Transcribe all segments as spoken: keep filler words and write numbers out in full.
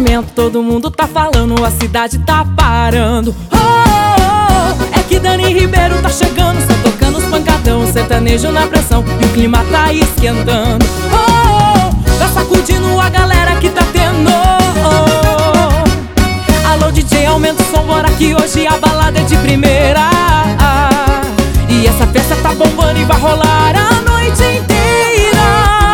movimento, todo mundo tá falando, a cidade tá parando. Oh, oh, oh, é que Dani Ribeiro tá chegando, só tocando os pancadão, sertanejo na pressão e o clima tá esquentando. Oh, oh, oh, tá sacudindo a galera que tá tendo. Oh, oh. Alô D J, aumenta o som, bora que hoje a balada é de primeira. E essa festa tá bombando e vai rolar a noite inteira.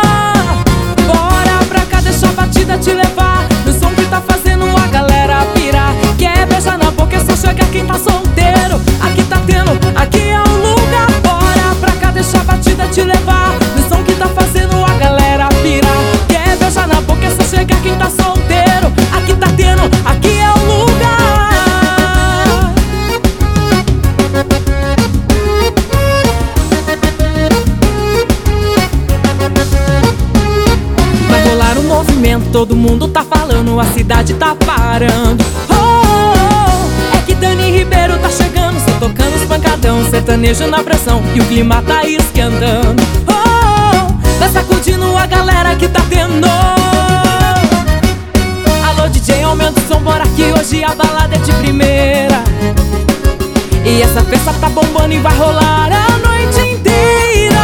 Bora pra cá, deixa a batida te levar no som que tá fazendo a galera pirar. Quer beijar na boca, é só chegar quem tá solteiro. Aqui tá tendo, aqui é o lugar. Bora pra cá, deixa a batida te levar no som que tá fazendo a galera pirar. Quer beijar na boca, é só chegar quem tá solteiro. Aqui tá tendo, aqui é o lugar. Todo mundo tá falando, a cidade tá parando. Oh, oh, oh, é que Dani Ribeiro tá chegando, só tocando os pancadão, sertanejo na pressão e o clima tá esquentando. Oh, oh, oh, tá sacudindo a galera que tá tendo. Alô D J, aumenta o som, bora que hoje a balada é de primeira. E essa festa tá bombando e vai rolar a noite inteira.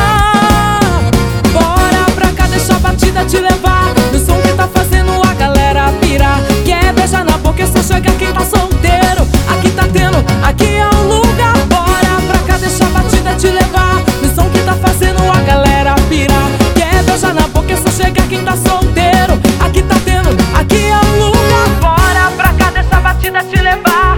Bora pra cá, deixa a batida te levar no som que tá fazendo a galera pirar. Quer beijar na boca, é só chegar quem tá solteiro. Aqui tá tendo, aqui é o lugar. Bora pra cá, deixa a batida te levar no som que tá fazendo a galera pirar. Quer beijar na boca, é só chegar quem tá solteiro. Aqui tá tendo, aqui é o lugar. Bora pra cá, deixa a batida te levar